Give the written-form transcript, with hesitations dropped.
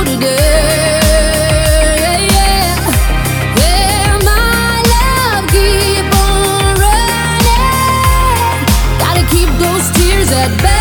today. Yeah, my love, keep on running. Gotta keep those tears at bay.